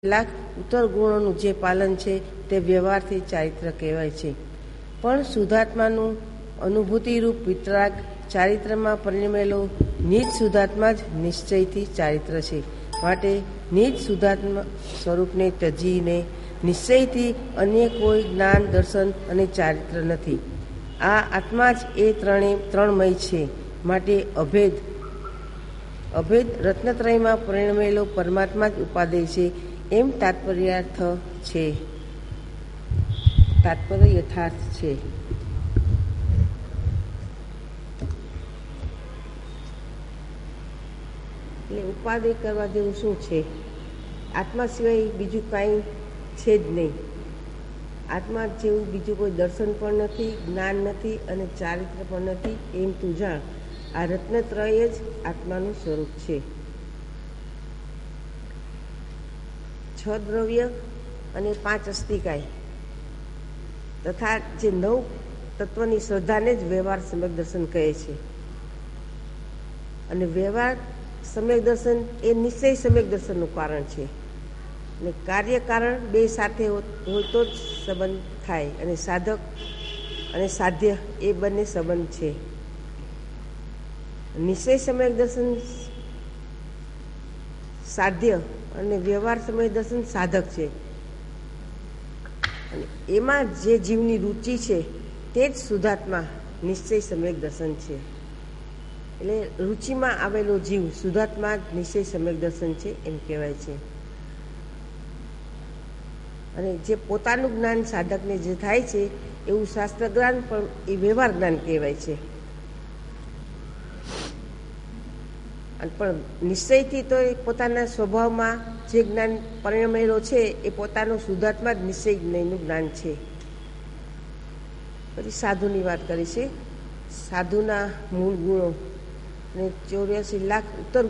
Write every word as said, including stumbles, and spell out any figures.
લાખ ઉત્તર ગુણોનું જે પાલન છે તે વ્યવહારથી ચારિત્ર કહેવાય છે. પણ શુદ્ધાત્માનું અનુભૂતિરૂપ વિતરાગ ચારિત્રમાં પરિણમેલો નિજ શુદ્ધાત્મા જ નિશ્ચયથી ચારિત્ર છે. માટે નિજ શુદ્ધાત્મા સ્વરૂપને ત્યજીને નિશ્ચયથી અન્ય કોઈ જ્ઞાન, દર્શન અને ચારિત્ર નથી. આ આત્મા જ એ ત્રણે ત્રણમય છે. માટે અભેદ અભેદ રત્નત્રયમાં પરિણમેલો પરમાત્મા જ ઉપાદેય છે એમ તાત્પર્યાર્થ છે તાત્પર્ય યથાર્થ છે. એટલે ઉપાદેય કરવા જેવું શું છે? આત્મા સિવાય બીજું કાંઈ છે જ નહીં. આત્મા જેવું બીજું કોઈ દર્શન પણ નથી, જ્ઞાન નથી અને ચારિત્ર પણ નથી એમ તું જાણ. આ રત્નત્રય જ આત્માનું સ્વરૂપ છે. છ દ્રવ્ય અને પાંચ અસ્તિકાય તથા જે નવ તત્વની શ્રદ્ધાને જ વ્યવહાર સમ્યક દર્શન કહે છે. અને વ્યવહાર સમ્યક દર્શન એ નિશ્ચય સમ્યક દર્શનનું કારણ છે. અને કાર્ય કારણ બે સાથે હોય તો જ સંબંધ થાય. અને સાધક અને સાધ્ય એ બંને સંબંધ છે. નિશ્ચય સમ્યક દર્શન સાધ્ય અને વ્યવહાર સમય દર્શન સાધક છે. અને એમાં જે જીવની રુચિ છે તે જ શુદ્ધાત્મા નિશ્ચય સમ્યક દર્શન છે. એટલે રુચિમાં આવેલો જીવ શુદ્ધાત્મા જ નિશ્ચય સમ્યક દર્શન છે એમ કહેવાય છે. અને જે પોતાનું જ્ઞાન સાધકને જે થાય છે એવું શાસ્ત્ર જ્ઞાન પણ એ વ્યવહાર જ્ઞાન કહેવાય છે. પણ નિશ્ચયથી તો એ પોતાના સ્વભાવમાં જે જ્ઞાન પરિણમેલો છે એ પોતાનું શુદ્ધાત્મા જ નિશ્ચય જ્ઞાનનું જ્ઞાન છે. પછી સાધુની વાત કરી છે. સાધુના મૂળ ગુણો અને ચોર્યાસી લાખ ઉત્તર